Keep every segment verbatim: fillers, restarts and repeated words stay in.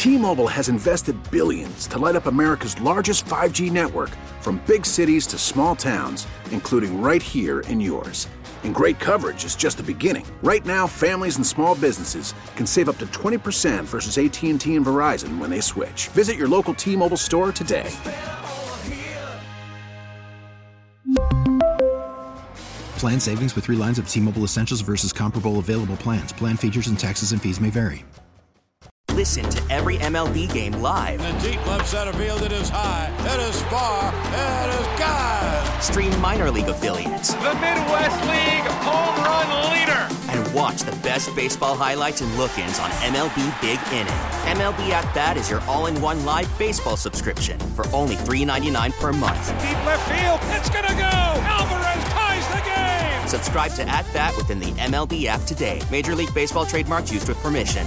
T-Mobile has invested billions to light up America's largest five G network, from big cities to small towns, including right here in yours. And great coverage is just the beginning. Right now, families and small businesses can save up to twenty percent versus A T and T and Verizon when they switch. Visit your local T-Mobile store today. Plan savings with three lines of T-Mobile Essentials versus comparable available plans. Plan features and taxes and fees may vary. Listen to every M L B game live. In the deep left center field, it is high, it is far, it is gone. Stream minor league affiliates. The Midwest League home run leader. And watch the best baseball highlights and look-ins on M L B Big Inning. M L B At Bat is your all-in-one live baseball subscription for only three dollars and ninety-nine cents per month. Deep left field, it's gonna go. Alvarez ties the game. Subscribe to At Bat within the M L B app today. Major League Baseball trademarks used with permission.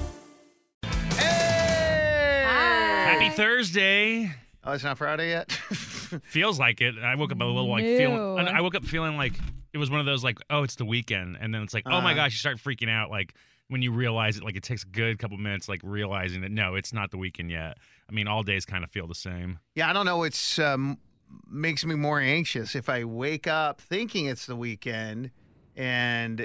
Happy Thursday. Oh, it's not Friday yet? Feels like it. I woke up a little like No. feeling. I woke up feeling like it was one of those like, oh, it's the weekend, and then it's like, oh my Uh. gosh, you start freaking out like when you realize it. Like it takes a good couple minutes, like realizing that no, it's not the weekend yet. I mean, all days kind of feel the same. Yeah, I don't know. It's um, makes me more anxious if I wake up thinking it's the weekend and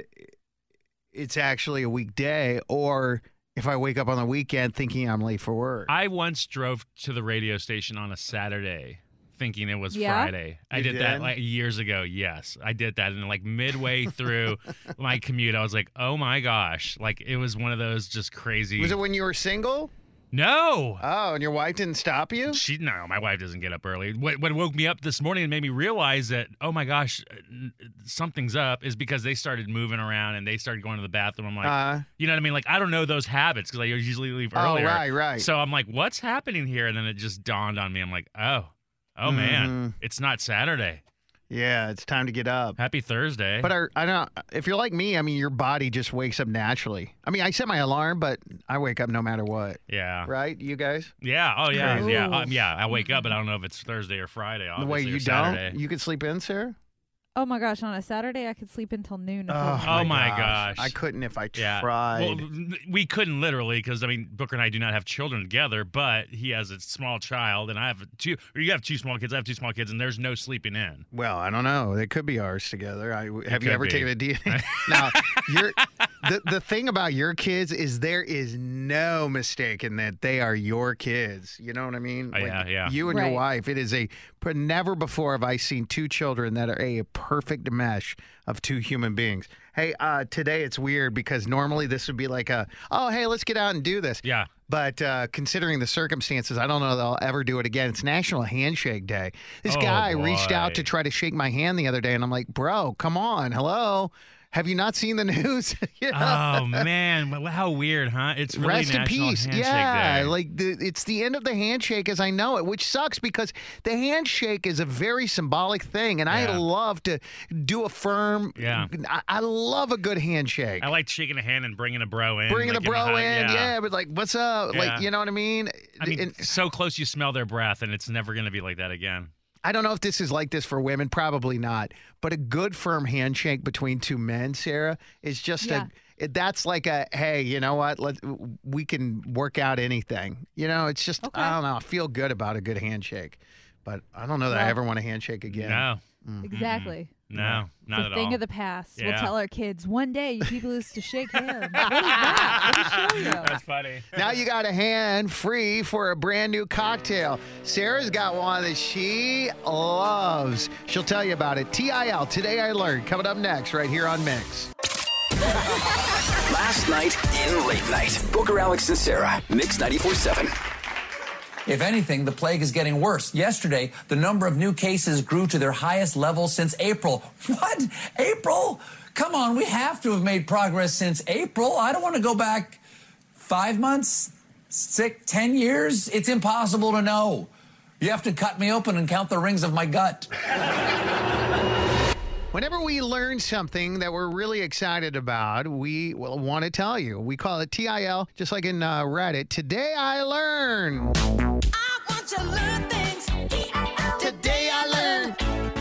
it's actually a weekday, or if I wake up on the weekend thinking I'm late for work. I once drove to the radio station on a Saturday thinking it was Yeah? Friday. I You did, that did? like years ago. Yes, I did that. And like midway through my commute, I was like, oh my gosh. Like it was one of those just crazy. Was it when you were single? No. Oh, and your wife didn't stop you? She no, my wife doesn't get up early. What, what woke me up this morning and made me realize that, oh my gosh, uh, something's up is because they started moving around and they started going to the bathroom. I'm like, Uh, you know what I mean? Like, I don't know those habits because I usually leave Oh, earlier. right, right. So I'm like, what's happening here? And then it just dawned on me. I'm like, oh, oh man, Mhm. it's not Saturday. yeah, it's time to get up. Happy Thursday. But our, I don't. If you're like me, I mean, your body just wakes up naturally. I mean, I set my alarm, but I wake up no matter what. yeah. Right? You guys? Yeah. Oh, yeah. Crazy. Yeah. Um, yeah. I wake up, but I don't know if it's Thursday or Friday. The way Obviously, you or don't, Saturday. you could sleep in, Sarah. Oh my gosh, on a Saturday I could sleep until noon. if I Oh, wanted. Oh, my gosh. I couldn't if I Yeah. tried. Well, we couldn't literally because, I mean, Booker and I do not have children together, but he has a small child, and I have two, or you have two small kids, I have two small kids, and there's no sleeping in. Well, I don't know. They could be ours together. I, have you could ever be. taken a D N A? Now, you're, the the thing about your kids is there is no mistaking that they are your kids. You know what I mean? Oh, yeah, yeah. You and your Right. wife. It is a. But never before have I seen two children that are a perfect mesh of two human beings. Hey, uh, today it's weird because normally this would be like a, oh, hey, let's get out and do this. Yeah. But uh, considering the circumstances, I don't know that I'll ever do it again. It's National Handshake Day. This Oh, guy reached out boy. to try to shake my hand the other day, and I'm like, bro, come on. Hello? Have you not seen the news? You know? Oh, man. Well, how weird, huh? It's really Rest in National peace. Handshake Yeah, Day. like the, it's the end of the handshake as I know it, which sucks because the handshake is a very symbolic thing, and I Yeah. love to do a firm. Yeah. I, I love a good handshake. I like shaking a hand and bringing a bro in. Bringing like, a bro hug. in, Yeah. yeah. but like, what's up? Yeah. Like, you know what I mean? I mean, And- so close you smell their breath, and it's never going to be like that again. I don't know if this is like this for women, probably not. But a good firm handshake between two men, Sarah, is just Yeah. a. It, that's like a hey, you know what? Let we can work out anything. You know, it's just Okay. I don't know. I feel good about a good handshake, but I don't know that I Well- ever want a handshake again. No. Exactly. No, not It's at a thing all. of the past. We'll Yeah. tell our kids, one day you people used to shake hands. What is that? Let me show you. That's funny. Now you got a hand free for a brand new cocktail. Sarah's got one that she loves. She'll tell you about it. T I L, Today I Learned, coming up next right here on Mix. Last night in Late Night. Booker, Alex, and Sarah. Mix ninety-four point seven. If anything, the plague is getting worse. Yesterday, the number of new cases grew to their highest level since April. What? April? Come on, we have to have made progress since April. I don't want to go back five months, six, ten years. It's impossible to know. You have to cut me open and count the rings of my gut. Whenever we learn something that we're really excited about, we will want to tell you. We call it T I L, just like in uh, Reddit. Today I learned. I want to learn things. Today I learned.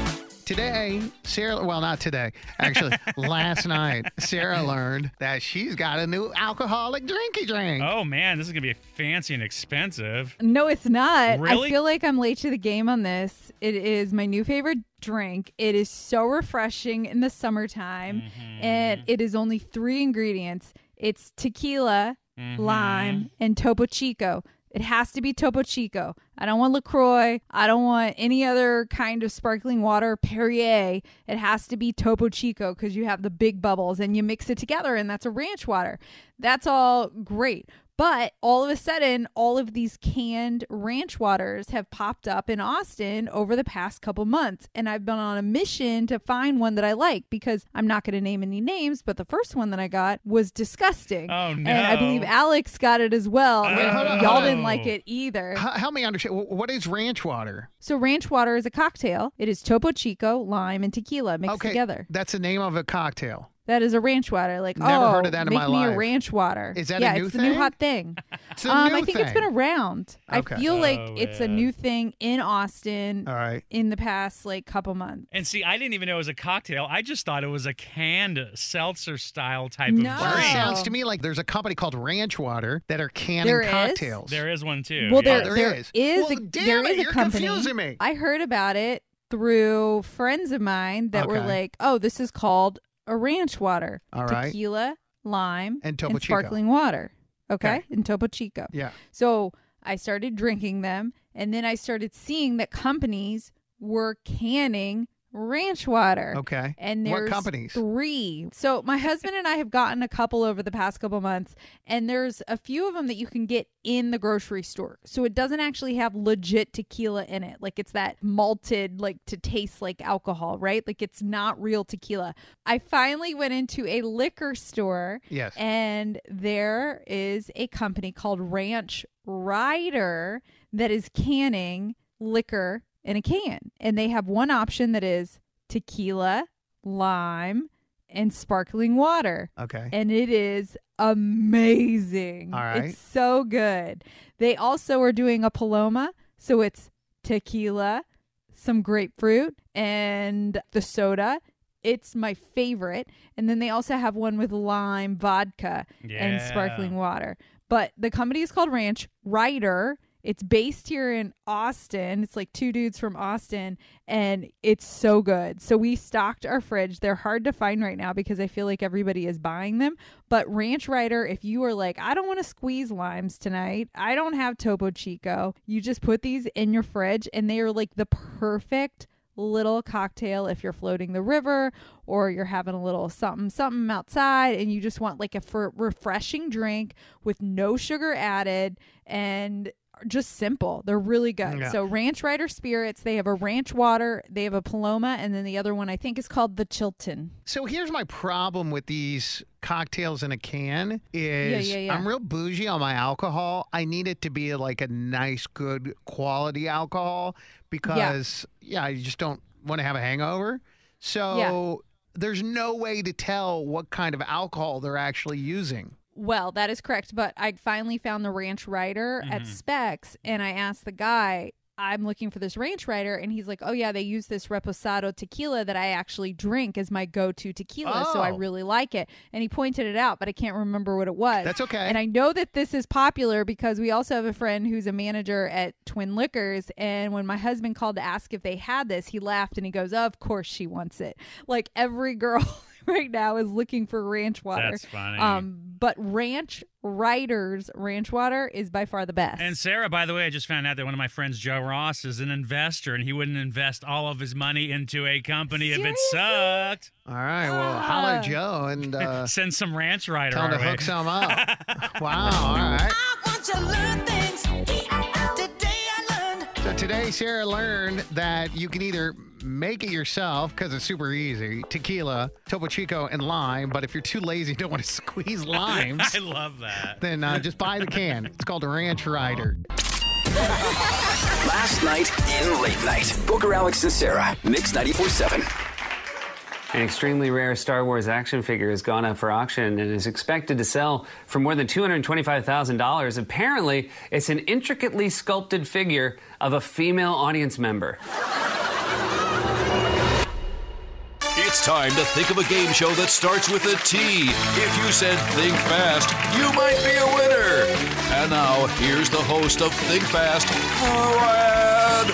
Today, Sarah, well, not today, actually, last night, Sarah learned that she's got a new alcoholic drinky drink. Oh, man, this is going to be fancy and expensive. No, it's not. Really? I feel like I'm late to the game on this. It is my new favorite drink. It is so refreshing in the summertime, Mm-hmm. and it is only three ingredients. It's tequila, Mm-hmm. lime, and Topo Chico. It has to be Topo Chico. I don't want LaCroix. I don't want any other kind of sparkling water, Perrier. It has to be Topo Chico because you have the big bubbles and you mix it together and that's a ranch water. That's all great. But all of a sudden, all of these canned ranch waters have popped up in Austin over the past couple months. And I've been on a mission to find one that I like because I'm not going to name any names, but the first one that I got was disgusting. Oh, no. And I believe Alex got it as well. Oh. Wait, hold on, Y'all didn't like it either. H- help me understand. wh- What is ranch water? So ranch water is a cocktail. It is Topo Chico, lime, and tequila mixed Okay, together. that's the name of a cocktail. That is a ranch water. Like, Never oh, heard of that in make my me life. a ranch water. Is that a yeah, new it's the new thing? hot thing. It's a um, new I think it's thing. been around. Okay. I feel like Oh, it's a man. new thing in Austin All right. in the past like couple months. And see, I didn't even know it was a cocktail. I just thought it was a canned seltzer style type No. of Well, it drink. sounds to me like there's a company called Ranch Water that are canning There is? cocktails. There is one too. Well, yeah. there, there there is. is Well, a, damn there it, is a you're company. confusing me. I heard about it through friends of mine that were Okay. like, "Oh, this is called a ranch water. All right. Tequila, lime, And Topo Chico. sparkling water. Okay? Okay. And Topo Chico. Yeah. So I started drinking them, and then I started seeing that companies were canning ranch water. Okay. And What there's companies? three. So my husband and I have gotten a couple over the past couple months, and there's a few of them that you can get in the grocery store. So it doesn't actually have legit tequila in it. Like it's that malted, like to taste like alcohol, right? Like it's not real tequila. I finally went into a liquor store. Yes. And there is a company called Ranch Rider that is canning liquor in a can. And they have one option that is tequila, lime, and sparkling water. Okay. And it is amazing. All right. It's so good. They also are doing a Paloma. So it's tequila, some grapefruit, and the soda. It's my favorite. And then they also have one with lime, vodka, and Yeah. sparkling water. But the company is called Ranch Rider. It's based here in Austin. It's like two dudes from Austin, and it's so good. So we stocked our fridge. They're hard to find right now because I feel like everybody is buying them. But Ranch Rider, if you are like, I don't want to squeeze limes tonight, I don't have Topo Chico, you just put these in your fridge, and they are like the perfect little cocktail if you're floating the river or you're having a little something something outside and you just want like a for refreshing drink with no sugar added and just simple. They're really good. Yeah. So Ranch Rider Spirits, they have a ranch water, they have a Paloma, and then the other one I think is called the Chilton. So here's my problem with these cocktails in a can is Yeah, yeah, yeah. I'm real bougie on my alcohol. I need it to be like a nice, good quality alcohol because, yeah, I just don't want to have a hangover. So there's no way to tell what kind of alcohol they're actually using. Well, that is correct. But I finally found the Ranch Rider Mm-hmm. at Specs, and I asked the guy, I'm looking for this Ranch Rider, and he's like, oh, yeah, they use this Reposado tequila that I actually drink as my go-to tequila, so I Oh. really like it. And he pointed it out, but I can't remember what it was. That's okay. And I know that this is popular because we also have a friend who's a manager at Twin Liquors, and when my husband called to ask if they had this, he laughed, and he goes, of course she wants it. Like every girl right now is looking for ranch water. That's funny. Um, but Ranch Rider's ranch water is by far the best. And Sarah, by the way, I just found out that one of my friends, Joe Ross, is an investor, and he wouldn't invest all of his money into a company if it Seriously? sucked. All right, well, holler at Joe and uh, Send some Ranch Rider tell him our to way. hook some up. Wow, all right. I want to learn things. Today I learned. So today, Sarah learned that you can either make it yourself because it's super easy, tequila, Topo Chico, and lime. But if you're too lazy and don't want to squeeze limes, I love that. then uh, just buy the can. It's called a Ranch Rider. Last night in Late Night. Booker, Alex, and Sarah. Mix ninety-four point seven. An extremely rare Star Wars action figure has gone up for auction and is expected to sell for more than two hundred twenty-five thousand dollars. Apparently, it's an intricately sculpted figure of a female audience member. It's time to think of a game show that starts with a T. If you said think fast, you might be a winner. And now, here's the host of Think Fast, Brad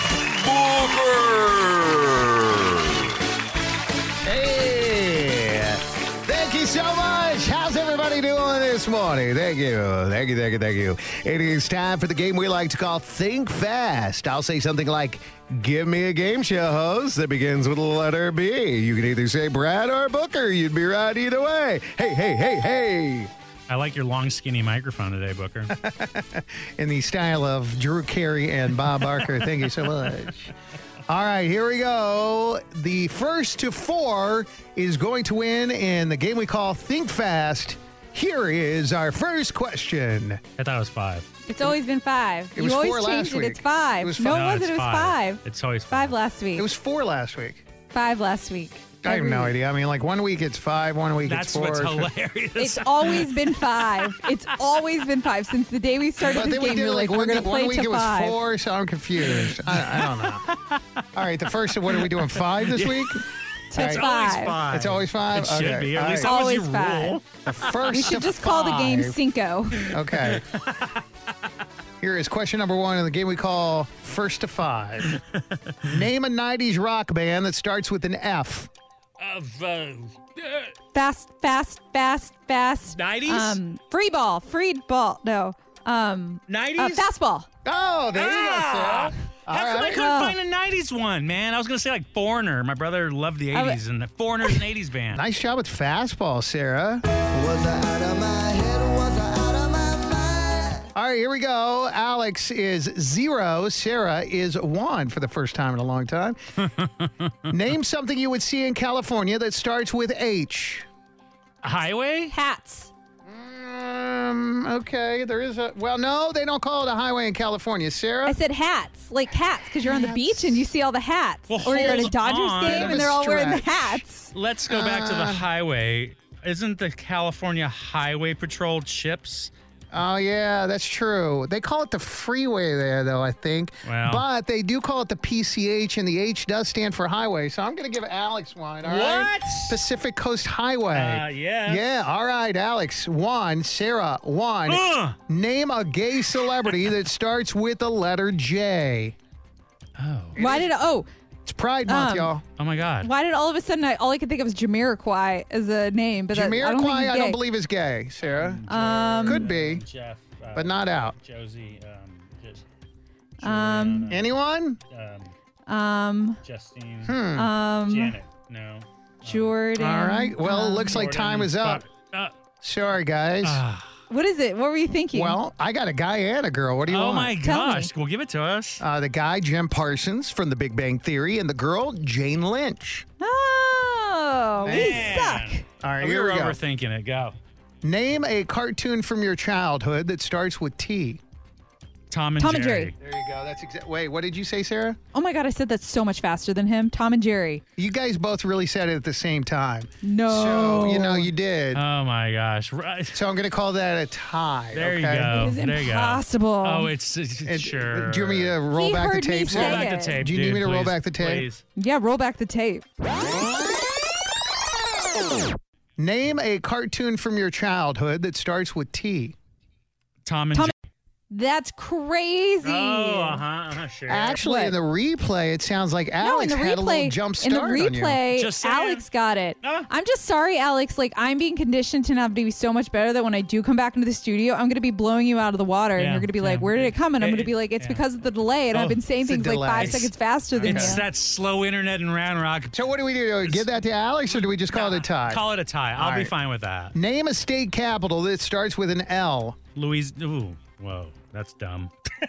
Booker. Hey, thank you so much. How's everybody doing this morning? Thank you. Thank you, thank you, thank you. It is time for the game we like to call Think Fast. I'll say something like, give me a game show host that begins with the letter B. You can either say Brad or Booker. You'd be right either way. Hey, hey, hey, hey. I like your long, skinny microphone today, Booker. In the style of Drew Carey and Bob Barker. Thank you so much. All right, here we go. The first to four is going to win in the game we call Think Fast. Here is our first question. I thought it was five. It's always been five. It was you always four changed last week. it. It's five. It was no, five. it No, wasn't. it's It was five. five. It's always five. Five last week. It was four last week. Five last week. I have Every no week. idea. I mean, like one week it's five, one week That's it's four. what's so- hilarious. It's always been five. It's always been five since the day we started But this then we game. did We were like like, we're one, going to one play week to it was five. four, so I'm confused. I, I don't know. All right, the first, what are we doing, five this week? It's All right. five. five. It's always five? It should Okay. be. At All least right. that was Always your five. rule. The first We should to just call the game five. Cinco. Okay. Here is question number one in the game we call First to Five. Name a nineties rock band that starts with an F. Of uh, Fast, fast, fast, fast. nineties? Um, free ball, free ball. No. Um, nineties? uh, fastball. Oh, there Ah! you go, Sarah. All How come I right. couldn't Oh. find a nineties one, man? I was going to say like Foreigner. My brother loved the I w- eighties, and the Foreigner's an eighties band. Nice job with fastball, Sarah. Was I out of my head? Was I out of my mind? All right, here we go. Alex is zero. Sarah is one for the first time in a long time. Name something you would see in California that starts with H. Highway? Hats. Um, okay, there is a. Well, no, they don't call it a highway in California. Sarah? I said hats, like hats, because you're on the beach and you see all the hats. Well, or you're at a hold Dodgers on. game Bit of and a they're all wearing the stretch. hats. Let's go back to the Uh. highway. Isn't the California Highway Patrol chips? Oh, yeah, that's true. They call it the freeway there, though, I think. Well. But they do call it the P C H, and the H does stand for highway. So I'm going to give Alex one. All right? What? Pacific Coast Highway. Uh, yeah. Yeah, all right, Alex, one. Sarah, one. Ugh. Name a gay celebrity that starts with the letter J. Oh. Why did oh It's Pride Month, Um, y'all. Oh, my God. why did all of a sudden I, all I could think of was Jamiroquai as a name, but that, I don't think Jamiroquai, he's I gay. don't believe is gay, Sarah. Um, Could be, Jeff. Uh, but not out. Josie. Um, just, Um, Anyone? um, um, Justine. Hmm. um, Janet. No. Jordan. All right. Well, it um, looks like Jordan, time is up. fuck. Uh, Sorry, guys. ah. What is it? What were you thinking? Well, I got a guy and a girl. What do you Oh, want? my Tell me. gosh. Well, give it to us. Uh, the guy, Jim Parsons from The Big Bang Theory, and the girl, Jane Lynch. Oh, we Man. suck. All right, we here were we go. overthinking it. Go. Name a cartoon from your childhood that starts with T. Tom and Tom and Jerry. Jerry. There you go. That's exact. Wait, what did you say, Sarah? Oh my God, I said that so much faster than him. Tom and Jerry. You guys both really said it at the same time. No. So, you know, you did. Oh, my gosh. Right. so I'm going to call that a tie. There you okay? go. It is there you go. impossible. Oh, it's, it's And, sure. Do you want me to roll He back the heard me tape? say Roll Sarah? back it. the tape. Do you need dude, me to roll please, back the tape? Please. Yeah, roll back the tape. Name a cartoon from your childhood that starts with T. Tom and Tom- Jerry. That's crazy. Oh, uh-huh, uh-huh, sure. Actually, What? in the replay, it sounds like No, Alex in the had a little replay, jump in the start on you. replay, Just saying. Alex got it. Ah. I'm just sorry, Alex. Like I'm being conditioned to now be so much better that when I do come back into the studio, I'm going to be blowing you out of the water, and Yeah, you're going to be yeah. like, "Where did it come?" And I'm It- going to be like, "It's yeah. because of the delay." And Oh, I've been saying it's a things like delay. five seconds faster than It's you. that slow internet in Round Rock. So what do we do? Give that to Alex, or do we just call it a tie? Call it a tie. I'll All be right. fine with that. Name a state capital that starts with an L. Louise. Ooh, whoa, that's dumb.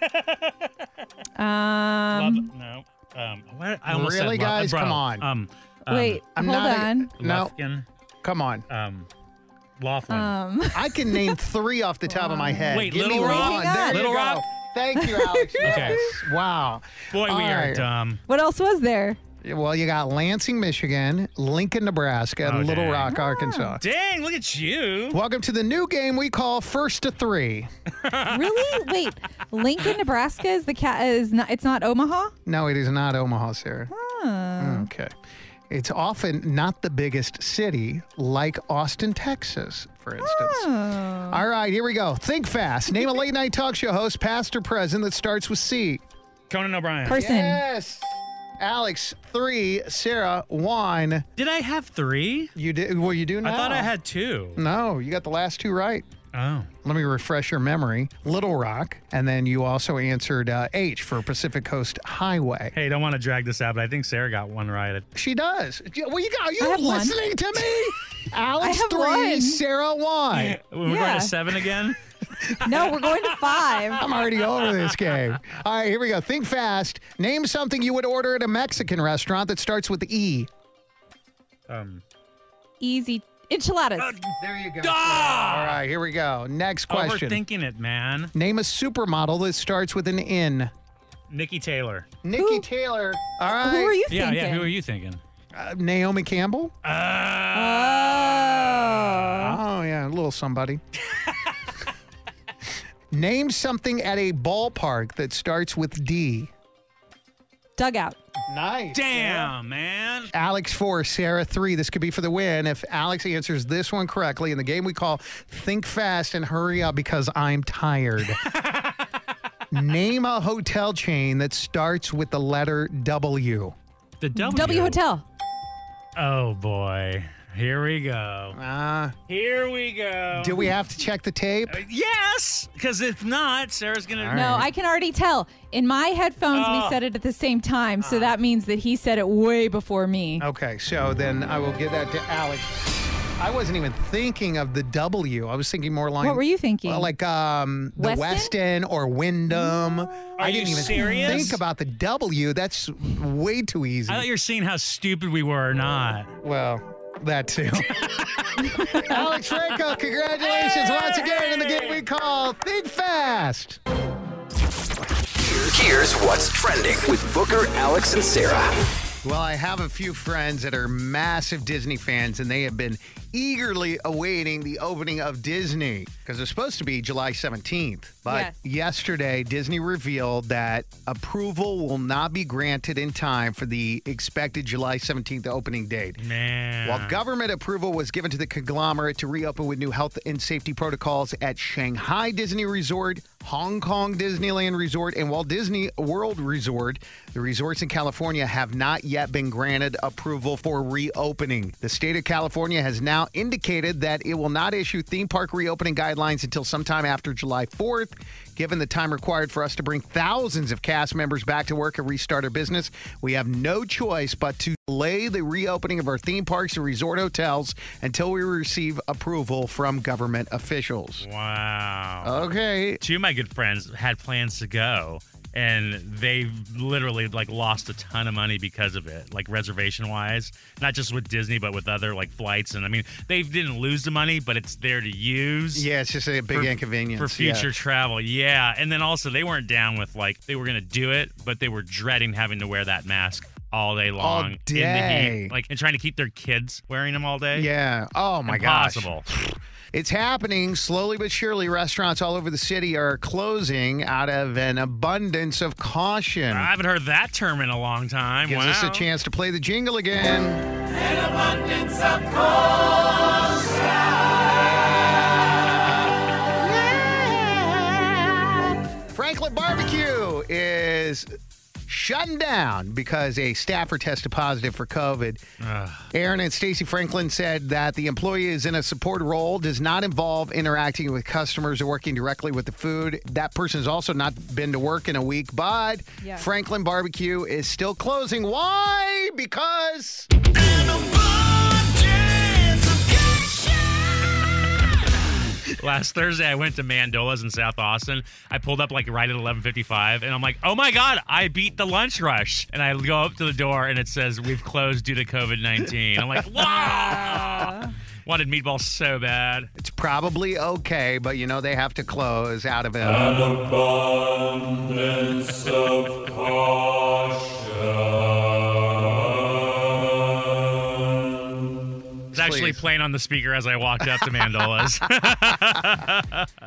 Um, Love, no. Um, what? I almost Really, said love- guys? bro, Come on. Um, um, wait, I'm hold not a- on. No, Lufkin, come on. um, Laughlin. Um, I can name three off the top of my head. Wait, Give Little me Rock? one. There you Little go. Rock? Thank you, Alex. Okay. Yes. Wow. Boy, All we are right. dumb. what else was there? Well, you got Lansing, Michigan, Lincoln, Nebraska, and Oh, Little dang. Rock, Arkansas. Dang, look at you. Welcome to the new game we call First to Three. Really? Wait, Lincoln, Nebraska is the cat is not. It's not Omaha. No, it is not Omaha, Sarah. Oh. Okay. It's often not the biggest city, like Austin, Texas, for instance. Oh. All right, here we go. Think fast. Name a late night talk show host, past or present, that starts with C. Conan O'Brien. Person. Yes. Alex, three. Sarah, one. Did I have three? You did. Well, you do now. I thought I had two. No, you got the last two right. Oh. Let me refresh your memory. Little Rock, and then you also answered uh, H for Pacific Coast Highway. Hey, don't want to drag this out, but I think Sarah got one right. She does. Well, you got. Are I you have one. listening to me? Alex, I have three. one. Sarah, one. We're Yeah. going to seven again? No, we're going to five. I'm already over this game. All right, here we go. Think fast. Name something you would order at a Mexican restaurant that starts with E. Um, Easy. Enchiladas. There you go. Ah! All right, here we go. Next question. Overthinking it, man. Name a supermodel that starts with an N. Nikki Taylor. Nikki Who? Taylor. All right. Who are you Yeah, thinking? yeah. Who are you thinking? Uh, Naomi Campbell. Oh. Oh, yeah, a little somebody. Name something at a ballpark that starts with D. Dugout. Nice. Damn, man. Alex four, Sarah three. This could be for the win if Alex answers this one correctly in the game we call Think Fast and Hurry Up because I'm tired. Name a hotel chain that starts with the letter W. The W. W Hotel. Oh, boy. Here we go. Uh, Here we go. do we have to check the tape? Uh, yes, because if not, Sarah's going to... No, I can already tell. In my headphones, Oh. we said it at the same time, so that means that he said it way before me. Okay, so then I will give that to Alex. I wasn't even thinking of the W. I was thinking more like... What were you thinking? Well, like um, the Westin? Westin or Wyndham. I you didn't even serious? think about the W. That's way too easy. I thought you were seeing how stupid we were or not. Well, that too. Alex Franco, congratulations once again in the game we call Think Fast. Here's what's trending with Booker, Alex, and Sarah. Well, I have a few friends that are massive Disney fans, and they have been eagerly awaiting the opening of Disney because it's supposed to be July seventeenth. But Yes. yesterday, Disney revealed that approval will not be granted in time for the expected July seventeenth opening date. Man. While government approval was given to the conglomerate to reopen with new health and safety protocols at Shanghai Disney Resort, Hong Kong Disneyland Resort, and Walt Disney World Resort, the resorts in California have not yet been granted approval for reopening. The state of California has now indicated that it will not issue theme park reopening guidelines until sometime after July fourth. Given the time required for us to bring thousands of cast members back to work and restart our business, we have no choice but to delay the reopening of our theme parks and resort hotels until we receive approval from government officials. Wow. Okay. Two of my good friends had plans to go, and they literally like lost a ton of money because of it, like reservation wise, not just with Disney, but with other like flights. And I mean, they didn't lose the money, but it's there to use. Yeah, it's just a big for, inconvenience. for future yeah. travel. Yeah. And then also they weren't down with like, they were going to do it, but they were dreading having to wear that mask all day long in the day. heat, like, and trying to keep their kids wearing them all day. Yeah. Oh my gosh. Impossible. It's happening slowly but surely. Restaurants all over the city are closing out of an abundance of caution. I haven't heard that term in a long time. Gives wow. us a chance to play the jingle again. An abundance of caution. Franklin Barbecue is shutting down because a staffer tested positive for COVID. Ugh. Aaron and Stacy Franklin said that the employee is in a support role, does not involve interacting with customers or working directly with the food. That person has also not been to work in a week, but Yeah. Franklin Barbecue is still closing. Why? Because... Last Thursday, I went to Mandola's in South Austin. I pulled up like right at eleven fifty-five, and I'm like, oh my God, I beat the lunch rush. And I go up to the door, and it says, we've closed due to COVID nineteen. I'm like, wow. Wanted meatballs so bad. It's probably okay, but you know they have to close out of it. An abundance of caution. It's actually Please. playing on the speaker as I walked up to Mandola's.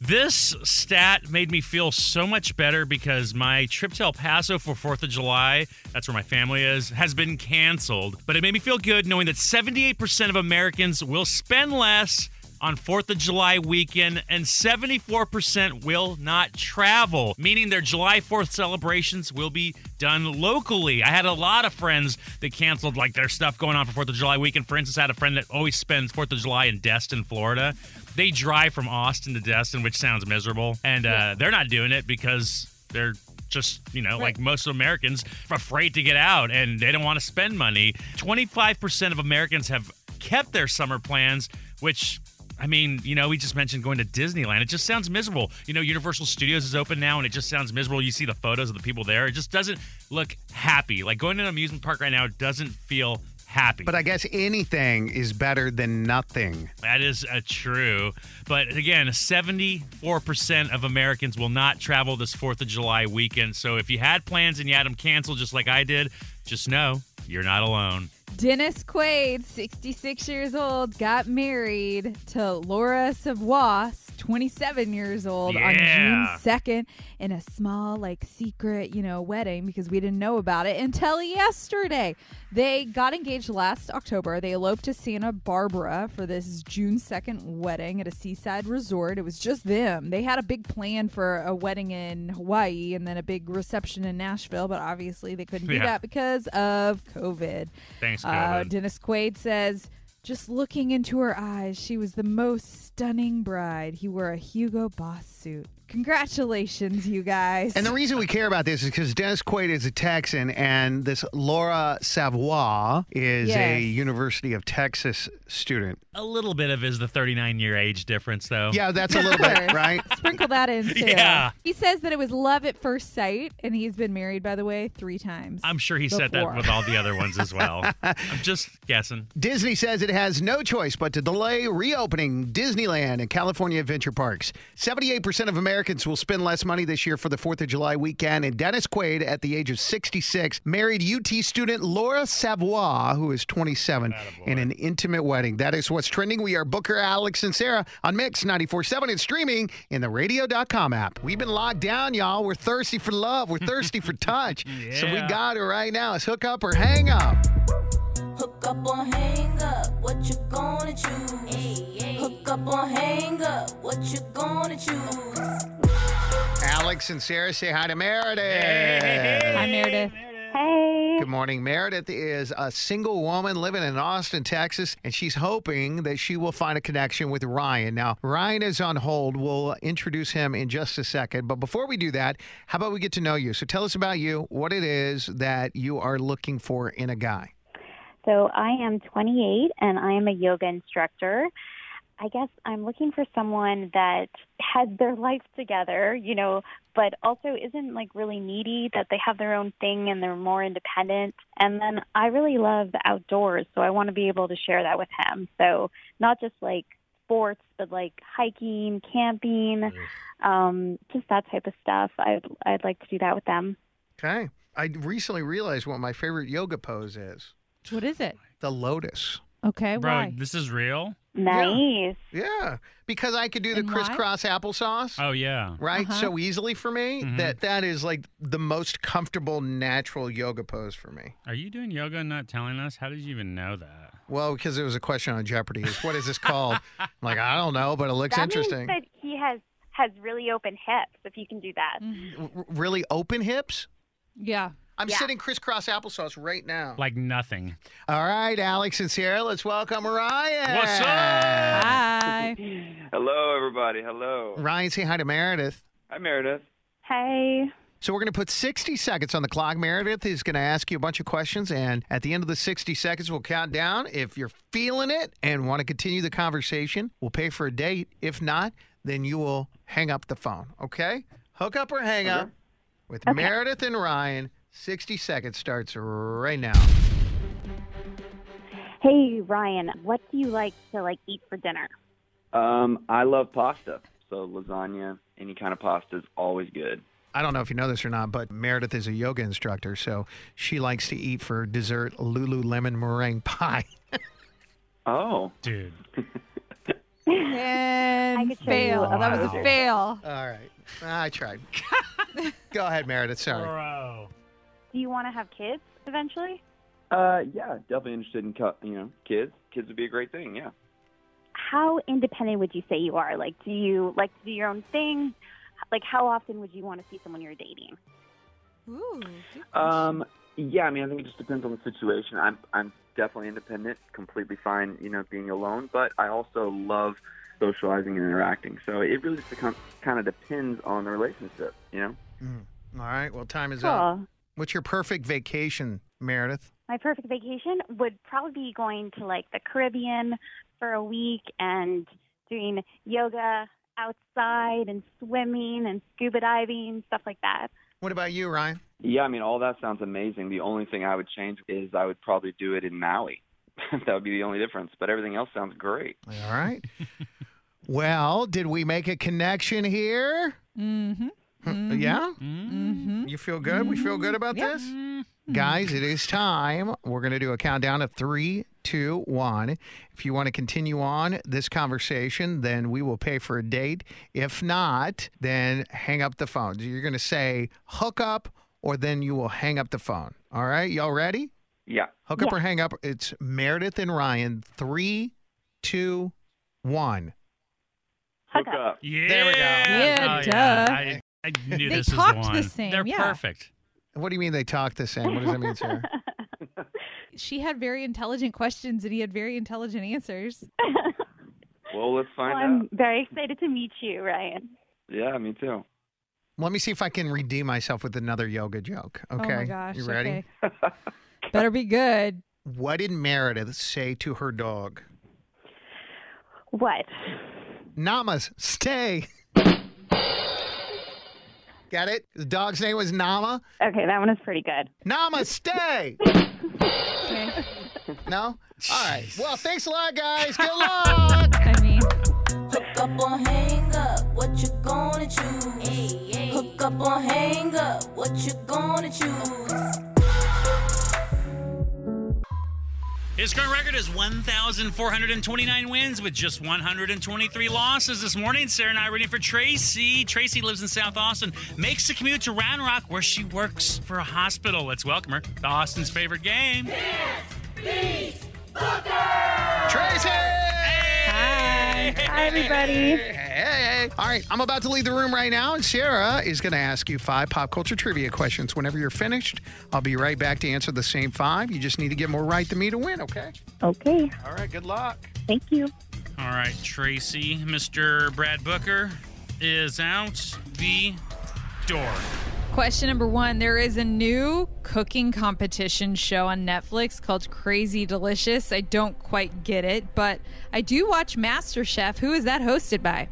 This stat made me feel so much better because my trip to El Paso for fourth of July, that's where my family is, has been canceled. But it made me feel good knowing that seventy-eight percent of Americans will spend less on fourth of July weekend, and seventy-four percent will not travel, meaning their July fourth celebrations will be done locally. I had a lot of friends that canceled like their stuff going on for fourth of July weekend. For instance, I had a friend that always spends fourth of July in Destin, Florida. They drive from Austin to Destin, which sounds miserable, and uh, yeah. they're not doing it because they're just, you know, right. like most Americans, afraid to get out, and they don't want to spend money. twenty-five percent of Americans have kept their summer plans, which... I mean, you know, we just mentioned going to Disneyland. It just sounds miserable. You know, Universal Studios is open now, and it just sounds miserable. You see the photos of the people there. It just doesn't look happy. Like, going to an amusement park right now doesn't feel happy. But I guess anything is better than nothing. That is uh, true. But again, seventy-four percent of Americans will not travel this fourth of July weekend. So if you had plans and you had them canceled just like I did, just know you're not alone. Dennis Quaid, sixty-six years old, got married to Laura Savoie, twenty-seven years old, yeah. on June second in a small, like, secret, you know, wedding because we didn't know about it until yesterday. They got engaged last October. They eloped to Santa Barbara for this June second wedding at a seaside resort. It was just them. They had a big plan for a wedding in Hawaii and then a big reception in Nashville, but obviously they couldn't do Yeah. that because of COVID. Thanks, Uh, COVID. Dennis Quaid says, just looking into her eyes, she was the most stunning bride. He wore a Hugo Boss suit. Congratulations, you guys. And the reason we care about this is because Dennis Quaid is a Texan, and this Laura Savoie is Yes. a University of Texas student. A little bit of is the thirty-nine-year age difference, though. Yeah, that's a little bit, right? Sprinkle that in, too. Yeah. He says that it was love at first sight, and he's been married, by the way, three times. I'm sure he said that before. with all the other ones as well. I'm just guessing. Disney says it has no choice but to delay reopening Disneyland and California Adventure Parks. seventy-eight percent of Americans will spend less money this year for the fourth of July weekend, and Dennis Quaid, at the age of sixty-six, married U T student Laura Savoie, who is twenty-seven, in an intimate wedding. That is what's trending. We are Booker, Alex, and Sarah on Mix ninety-four point seven and streaming in the radio dot com app. We've been locked down, y'all. We're thirsty for love. We're thirsty for touch. So we Yeah. got it right now. It's hook up or hang up. Hook up or hang up, what you gonna choose? Hook up or hang up, what you gonna choose? Alex and Sarah, say hi to Meredith. Hi, Meredith. Hey. Good morning. Meredith is a single woman living in Austin, Texas, and she's hoping that she will find a connection with Ryan. Now, Ryan is on hold. We'll introduce him in just a second. But before we do that, how about we get to know you? So tell us about you, what it is that you are looking for in a guy. So I am twenty-eight, and I am a yoga instructor. I guess I'm looking for someone that has their life together, you know, but also isn't like really needy, that they have their own thing and they're more independent. And then I really love the outdoors, so I want to be able to share that with him. So not just like sports, but like hiking, camping, um, just that type of stuff. I'd, I'd like to do that with them. Okay. I recently realized what my favorite yoga pose is. What is it? The lotus. Okay, Bro, why? this is real? Nice. Yeah, yeah. Because I could do the And why? crisscross applesauce. Oh, yeah. Right? Uh-huh. So easily for me Mhm. that that is like the most comfortable, natural yoga pose for me. Are you doing yoga and not telling us? How did you even know that? Well, because it was a question on Jeopardy. Is what is this called? I'm like, I don't know, but it looks that interesting. means that he has, has really open hips, if you can do that. R- really open hips? Yeah. I'm Yeah. sitting crisscross applesauce right now. Like nothing. All right, Alex and Sierra, let's welcome Ryan. What's up? Hi. Hello, everybody. Hello. Ryan, say hi to Meredith. Hi, Meredith. Hey. So we're going to put sixty seconds on the clock. Meredith is going to ask you a bunch of questions, and at the end of the sixty seconds, we'll count down. If you're feeling it and want to continue the conversation, we'll pay for a date. If not, then you will hang up the phone, okay? Hook up or hang up with Okay. Meredith and Ryan. sixty seconds starts right now. Hey, Ryan, what do you like to like eat for dinner? Um, I love pasta, so lasagna, any kind of pasta is always good. I don't know if you know this or not, but Meredith is a yoga instructor, so she likes to eat for dessert Lululemon meringue pie. Oh, Dude. And could show you fail. a That was a photo. fail. All right. I tried. Go ahead, Meredith. Sorry. Bro. Do you want to have kids eventually? Uh, yeah, definitely interested in co- you know kids. Kids would be a great thing. Yeah. How independent would you say you are? Like, do you like to do your own thing? Like, how often would you want to see someone you're dating? Ooh. Um, yeah, I mean, I think it just depends on the situation. I'm I'm definitely independent, completely fine, you know, being alone. But I also love socializing and interacting. So it really just become, kind of depends on the relationship, you know. Mm. All right. Well, time is Cool. up. What's your perfect vacation, Meredith? My perfect vacation would probably be going to like the Caribbean for a week and doing yoga outside and swimming and scuba diving, stuff like that. What about you, Ryan? Yeah, I mean, all that sounds amazing. The only thing I would change is I would probably do it in Maui. That would be the only difference. But everything else sounds great. All right. Well, did we make a connection here? Mm-hmm. Mm-hmm. Yeah? Mm-hmm. You feel good? We feel good about Yep. this? Guys, it is time. We're going to do a countdown of three, two, one. If you want to continue on this conversation, then we will pay for a date. If not, then hang up the phone. You're going to say hook up, or then you will hang up the phone. All right? Y'all ready? Yeah. Hook up Yeah. or hang up. It's Meredith and Ryan. Three, two, one. Hook up. Yeah. There we go. Yeah, Oh, duh. I, I knew They this was talked the the one. same, They're yeah. perfect. What do you mean they talk the same? What does that mean, Sarah? She had very intelligent questions and he had very intelligent answers. Well, let's Well, find I'm out. very excited to meet you, Ryan. Yeah, me too. Let me see if I can redeem myself with another yoga joke. Okay. Oh my gosh. You ready? Okay. Better be good. What did Meredith say to her dog? What? Namas, stay. Got it? The dog's name was Nama. Okay, that one is pretty good. Nama, stay. Okay. No? All right. Well, thanks a lot, guys. Good luck. I mean, Hook up or hang up, what you gonna choose? Hook up or hang up, what you gonna choose? His current record is one thousand four hundred twenty-nine wins with just one hundred twenty-three losses. This morning, Sarah and I are ready for Tracy. Tracy lives in South Austin, makes the commute to Round Rock where she works for a hospital. Let's welcome her to Austin's favorite game. Tracy! hi. Hi, everybody. Hey, hey. All right, I'm about to leave the room right now, and Sarah is going to ask you five pop culture trivia questions. Whenever you're finished, I'll be right back to answer the same five. You just need to get more right than me to win, okay? Okay, All right, good luck. thank you. All right, Tracy, Mister Brad Booker is out the door. Question number one. There is a new cooking competition show on Netflix called Crazy Delicious. I don't quite get it, but I do watch MasterChef. Who is that hosted by?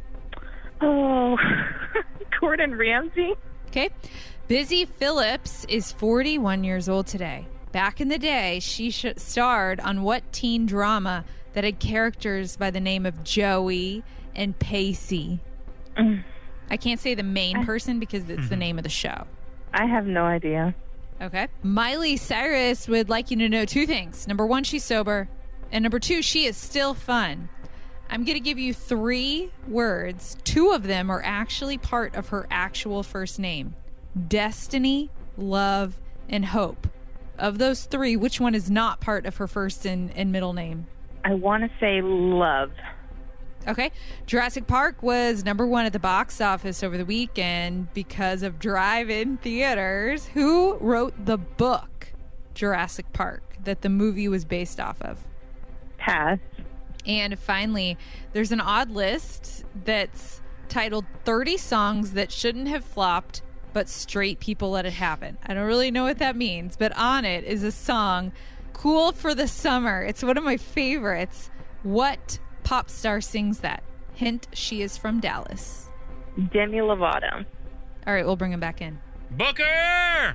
Oh, Gordon Ramsay. Okay. Busy Phillips is forty-one years old today. Back in the day, she sh- starred on what teen drama that had characters by the name of Joey and Pacey? Mm. I can't say the main person because it's the name of the show. I have no idea. Okay. Miley Cyrus would like you to know two things. Number one, she's sober. And number two, she is still fun. I'm going to give you three words. Two of them are actually part of her actual first name. Destiny, love, and hope. Of those three, which one is not part of her first and, and middle name? I want to say love. Okay. Jurassic Park was number one at the box office over the weekend because of drive-in theaters. Who wrote the book Jurassic Park that the movie was based off of? Pass. And finally, there's an odd list that's titled thirty songs that shouldn't have flopped, but straight people let it happen. I don't really know what that means, but on it is a song, Cool for the Summer. It's one of my favorites. What pop star sings that? Hint, she is from Dallas. Demi Lovato. All right, we'll bring him back in. Booker! I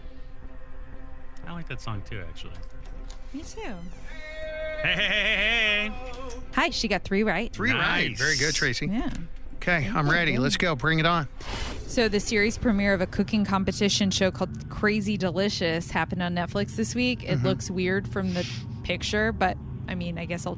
like that song too, actually. Me too. Hey, hey, hey, hey. Hi, she got three right. Three right. Nice. Very good, Tracy. Yeah. Okay, I'm ready. Let's go. Bring it on. So the series premiere of a cooking competition show called Crazy Delicious happened on Netflix this week. It Mhm. looks weird from the picture, but I mean, I guess I'll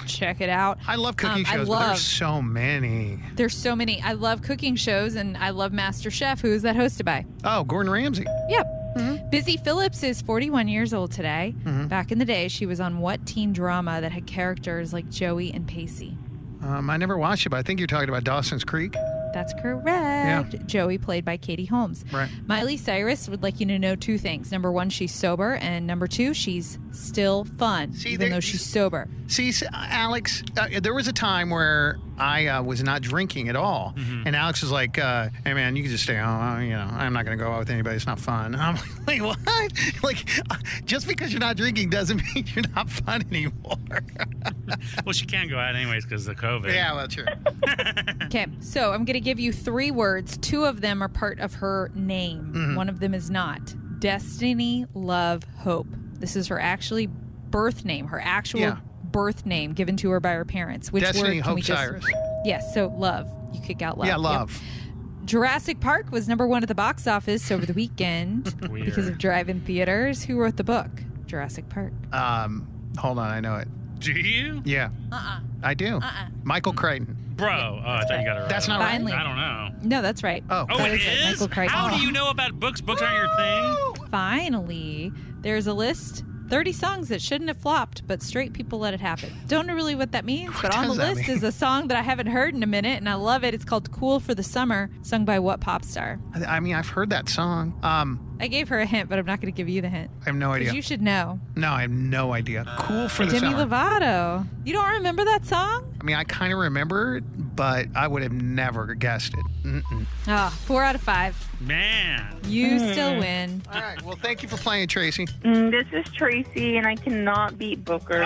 check it out. I love cooking Um, I shows, but love- there's so many. There's so many. I love cooking shows, and I love MasterChef. Who is that hosted by? Oh, Gordon Ramsay. Yep. Busy Phillips is forty-one years old today. Mhm. Back in the day, she was on what teen drama that had characters like Joey and Pacey? Um, I never watched it, but I think you're talking about Dawson's Creek. That's correct. Joey, played by Katie Holmes. Right. Miley Cyrus would like you to know two things. Number one, she's sober. And number two, she's still fun, even there- though she's sober. See, s- Alex, uh, there was a time where I uh, was not drinking at all. Mm-hmm. And Alex was like, uh, hey, man, you can just stay home. You know, I'm not going to go out with anybody. It's not fun. I'm like, wait, what? Like, uh, just because you're not drinking doesn't mean you're not fun anymore. Well, she can't go out anyways because of COVID. Yeah, well, true. Okay, so I'm going to give you three words. Two of them are part of her name. Mhm. One of them is not. Destiny, love, hope. This is her actually birth name, her actual Yeah. birth name given to her by her parents. Which Destiny word can Hope we just... Cyrus. Yes, so love. You kick out love. Yeah, Yep. love. Jurassic Park was number one at the box office over the weekend Weird. because of drive-in theaters. Who wrote the book? Jurassic Park. Um, hold on, I know it. Do you? Yeah, Uh-uh. I do. Uh-uh. Michael Crichton. Bro, oh, I thought you got it right. That's not Finally. right. I don't know. No, that's right. Oh, Oh, That it is right. is? Michael Crichton. How do you know about books? Books aren't your thing? Finally, there's a list. thirty songs that shouldn't have flopped, but straight people let it happen. Don't know really what that means, but on the does that list mean? is a song that I haven't heard in a minute, and I love it. It's called Cool for the Summer, sung by what pop star? I I mean, I've heard that song. Um, I gave her a hint, but I'm not going to give you the hint. I have no 'Cause idea. you should know. No, I have no idea. Cool for the Demi summer. Lovato. You don't remember that song? I mean, I kind of remember it, but I would have never guessed it. Mm-mm. Ah, four out of five. Man. You still win. All right. Well, thank you for playing, Tracy. Mm, this is Tracy, and I cannot beat Booker.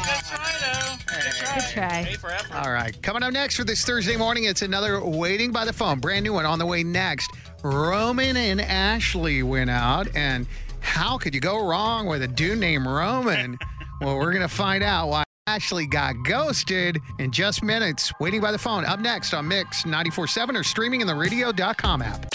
Good try. All right. Coming up next for this Thursday morning, it's another Waiting by the Phone. Brand new one on the way next. Roman and Ashley went out, and how could you go wrong with a dude named Roman? Well, we're going to find out why Ashley got ghosted in just minutes. Waiting by the Phone. Up next on Mix ninety-four point seven or streaming in the radio dot com app.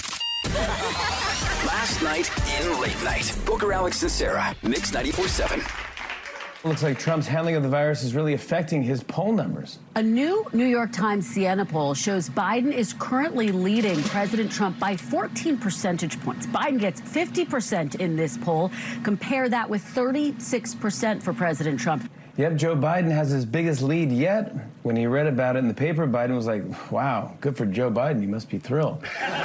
Last night in Late Night. Booker, Alex, and Sarah. Mix ninety-four point seven. Looks like Trump's handling of the virus is really affecting his poll numbers. A new New York Times Siena poll shows Biden is currently leading President Trump by fourteen percentage points. Biden gets fifty percent in this poll. Compare that with thirty-six percent for President Trump. Yep, Joe Biden has his biggest lead yet. When he read about it in the paper, Biden was like, wow, good for Joe Biden. You must be thrilled.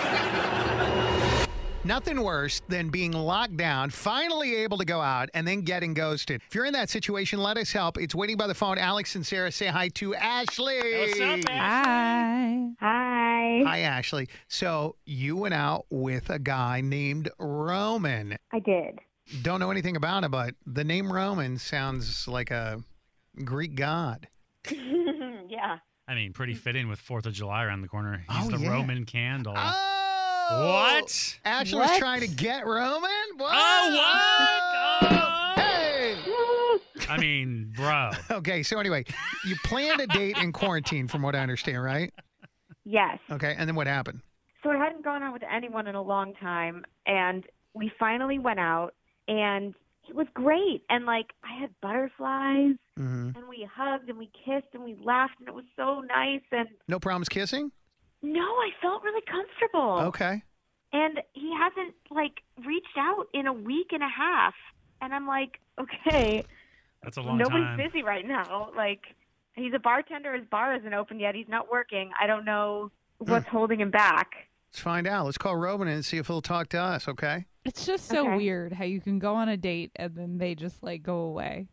Nothing worse than being locked down, finally able to go out, and then getting ghosted. If you're in that situation, let us help. It's Waiting by the Phone. Alex and Sarah, say hi to Ashley. What's up, Hi. Hi. Hi, Ashley. So you went out with a guy named Roman. I did. Don't know anything about it, but the name Roman sounds like a Greek god. Yeah. I mean, pretty fitting with fourth of July around the corner. He's Oh, the yeah. Roman candle. Oh! What? Ashley was What? trying to get Roman? What? Oh, what? Oh. Hey! I mean, bro. Okay, so anyway, you planned a date in quarantine, from what I understand, right? Yes. Okay, and then what happened? So I hadn't gone out with anyone in a long time, and we finally went out, and it was great. And, like, I had butterflies, Mm-hmm. and we hugged, and we kissed, and we laughed, and it was so nice. And No problems kissing? no, I felt really comfortable. Okay. And he hasn't, like, reached out in a week and a half. And I'm like, okay, That's a long nobody's time. busy right now. Like, he's a bartender. His bar isn't open yet. He's not working. I don't know what's holding him back. Let's find out. Let's call Roman and see if he'll talk to us, okay? It's just so Okay. weird how you can go on a date and then they just like go away.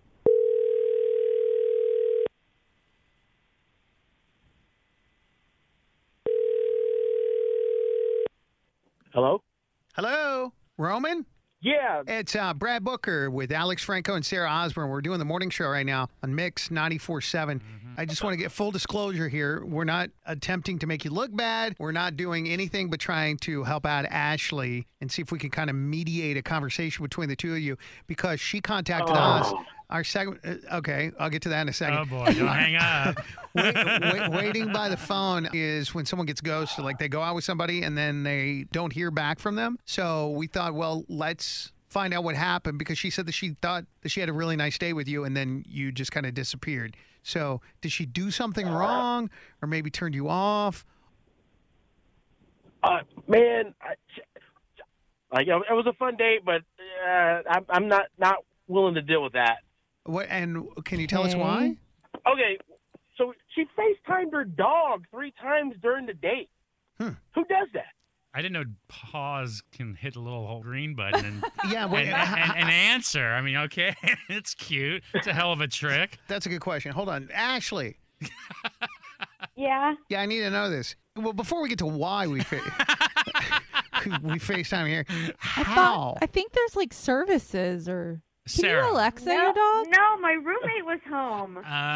Hello? Hello, Roman? Yeah. It's uh, Brad Booker with Alex Franco and Sarah Osborne. We're doing the morning show right now on Mix ninety-four point seven. I just want to get full disclosure here. We're not attempting to make you look bad. We're not doing anything but trying to help out Ashley and see if we can kind of mediate a conversation between the two of you, because she contacted Oh. us. Our segment, uh, okay, I'll get to that in a second. Oh, boy. Don't hang up. Wait, wait, waiting by the phone is when someone gets ghosted. Like, they go out with somebody and then they don't hear back from them. So we thought, well, let's find out what happened, because she said that she thought that she had a really nice day with you and then you just kind of disappeared. So did she do something wrong or maybe turned you off? Uh, man, I, like it was a fun date, but uh, I'm, I'm not, not willing to deal with that. What? And can you tell us why? Okay, so she FaceTimed her dog three times during the date. Hmm. Who does that? I didn't know pause can hit a little whole green button and, Yeah, and, wait, and, and, and answer. I mean, okay, it's cute. It's a hell of a trick. That's a good question. Hold on. Ashley. Yeah. Yeah, I need to know this. Well, before we get to why we fa- we FaceTime here, I how? thought I think there's like services or can Sarah. you Alexa no, your dog? No, my roommate was home.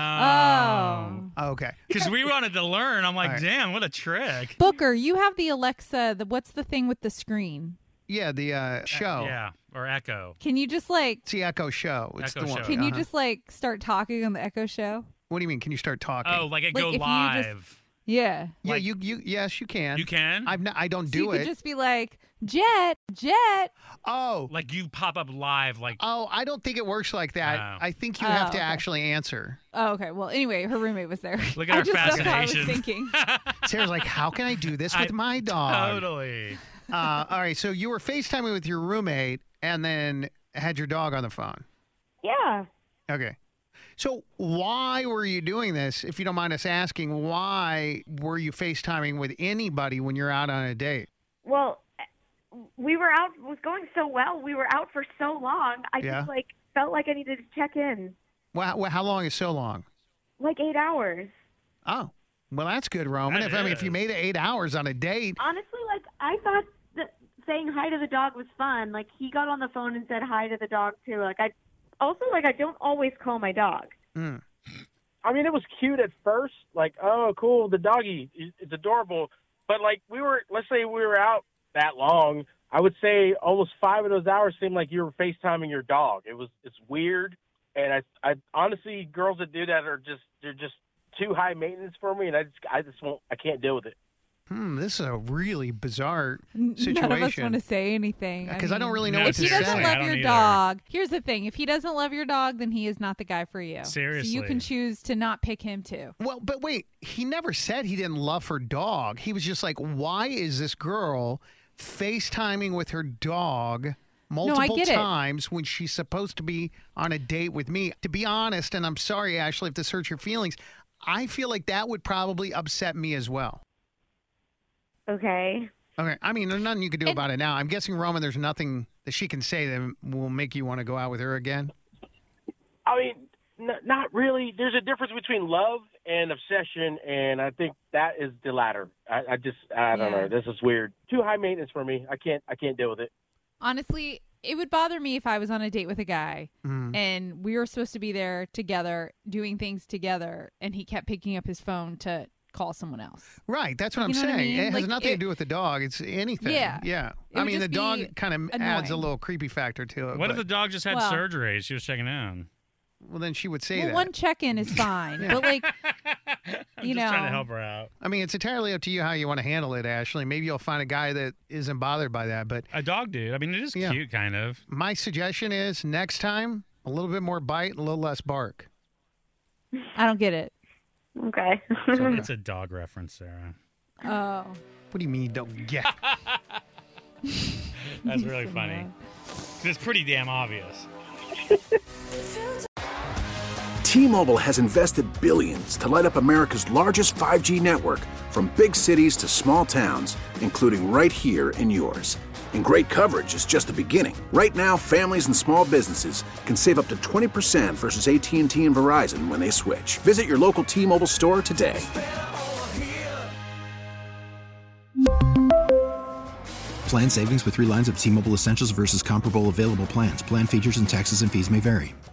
Oh. Okay. Because we wanted to learn. I'm like, All right. damn, what a trick. Booker, you have the Alexa. The, what's the thing with the screen? Yeah, the uh, show. Yeah, or Echo. Can you just like? It's the Echo Show. It's Echo the one. Show. Can you Uh-huh. just like start talking on the Echo Show? What do you mean? Can you start talking? Oh, like it Like, go if you live. just- Yeah. yeah. You you yes, you can. You can? I've not, I don't So do you it. could just be like, Jet, Jet. Oh. Like you pop up live, like. Oh, I don't think it works like that. Oh. I think you have Oh, to okay. actually answer. Oh, okay. Well, anyway, her roommate was there. Look at I our just, that's what I was fascination. thinking. Sarah's like, how can I do this with I- my dog? Totally. Uh, all right, so you were FaceTiming with your roommate and then had your dog on the phone. Yeah. Okay. So why were you doing this? If you don't mind us asking, why were you FaceTiming with anybody when you're out on a date? Well, we were out. It was going so well. We were out for so long. I Yeah. just like felt like I needed to check in. Well, how, how long is so long? Like eight hours. Oh, well, that's good, Roman. That If I mean, if is. you made it eight hours on a date, Honestly, like I thought that saying hi to the dog was fun. Like he got on the phone and said hi to the dog too. Like I also like I don't always call my dog. mm, I mean, it was cute at first. Like, oh, cool, the doggy, it's adorable. But like, we were, let's say we were out that long. I would say almost five of those hours seemed like you were FaceTiming your dog. It was, it's weird. And I, I honestly, girls that do that are just, they're just too high maintenance for me. And I just, I just won't, I can't deal with it. hmm, this is a really bizarre None of us situation. want to say anything. Because I, don't really know No, what If to he say. doesn't I love don't your either. dog, here's the thing. If he doesn't love your dog, then he is not the guy for you. So you Seriously. can choose to not pick him too. Well, but wait, he never said he didn't love her dog. He was just like, why is this girl FaceTiming with her dog multiple get it. times when she's supposed to be on a date with me? To be honest, and I'm sorry, Ashley, if this hurts your feelings, I feel like that would probably upset me as well. Okay. Okay, I mean, there's nothing you can do about it now. I'm guessing, Roman, there's nothing that she can say that will make you want to go out with her again. I mean, n- not really. There's a difference between love and obsession, and I think that is the latter. I, I just, I don't Yeah. know. This is weird. Too high maintenance for me. I can't, I can't deal with it. Honestly, it would bother me if I was on a date with a guy Mm. and we were supposed to be there together, doing things together, and he kept picking up his phone to call someone else. Right, that's what I'm You know what I saying. mean? It has Like, nothing to it- do with the dog. It's anything. Yeah. Yeah. It I would mean, the just dog be kind of adds a annoying. little creepy factor to it. What if but- the dog just had Well- surgery? She was checking in. Well, then she would say Well, that. one check-in is fine, Yeah. but like, I'm you just know, trying to help her out. I mean, it's entirely up to you how you want to handle it, Ashley. Maybe you'll find a guy that isn't bothered by that. But A dog dude. I mean, it is Yeah. cute, kind of. my suggestion is next time, a little bit more bite and a little less bark. I don't get it. Okay. It's a dog reference, Sarah. Oh. What do you mean you don't get? That's really funny. It's pretty damn obvious. T-Mobile has invested billions to light up America's largest five G network, from big cities to small towns, including right here in yours. And great coverage is just the beginning. Right now, families and small businesses can save up to twenty percent versus A T and T and Verizon when they switch. Visit your local T-Mobile store today. Plan savings with three lines of T-Mobile Essentials versus comparable available plans. Plan features and taxes and fees may vary.